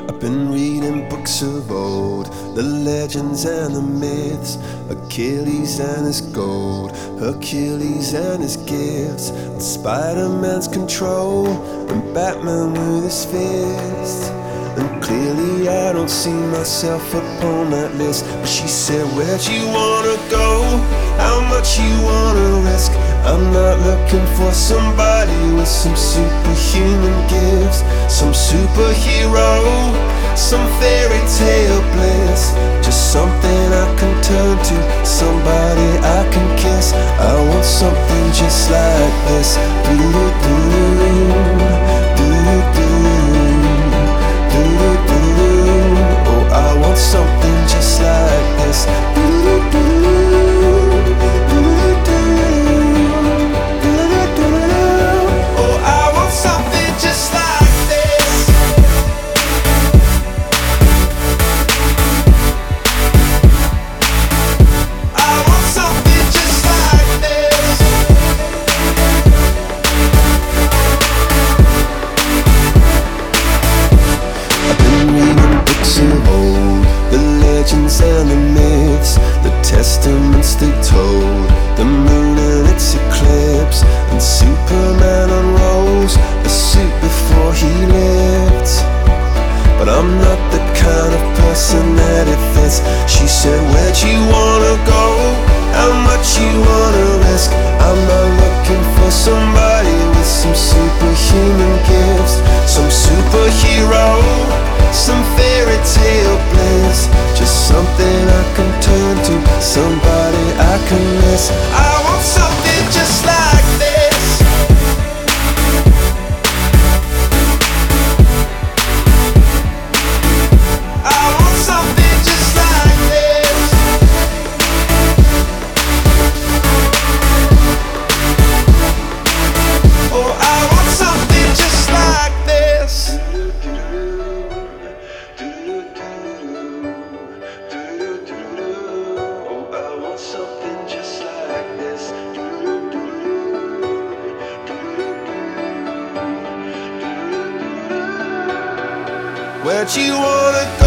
I've been reading books of old, the legends and the myths, Achilles and his gold, Hercules and his gifts, and Spider-Man's control, and Batman with his fists. And clearly I don't see myself upon that list. But she said, where'd you wanna go? How much you wanna risk? I'm not looking for somebody with some superhuman gifts, some superhero, some fairy tale bliss. Just something I can turn to, somebody I can kiss. I want something just like this. Oh, I want something just like this. Oh, I want something just like this. I want something just like this. I've been reading books of old, the legends and the myths, the testaments they told, the moon and its eclipse, and Superman unrolls a suit before he lived. But I'm not the kind of person that it fits. She said, where'd you wanna go? How much you wanna risk? I'm not looking for somebody with some superhuman gifts, some superhero, some fairy tale bliss. Just something I can turn to, somebody I can miss. I want something just like this. I want something just like this. Oh, I want something just like this. Oh, I want something just like this. Where'd you wanna go?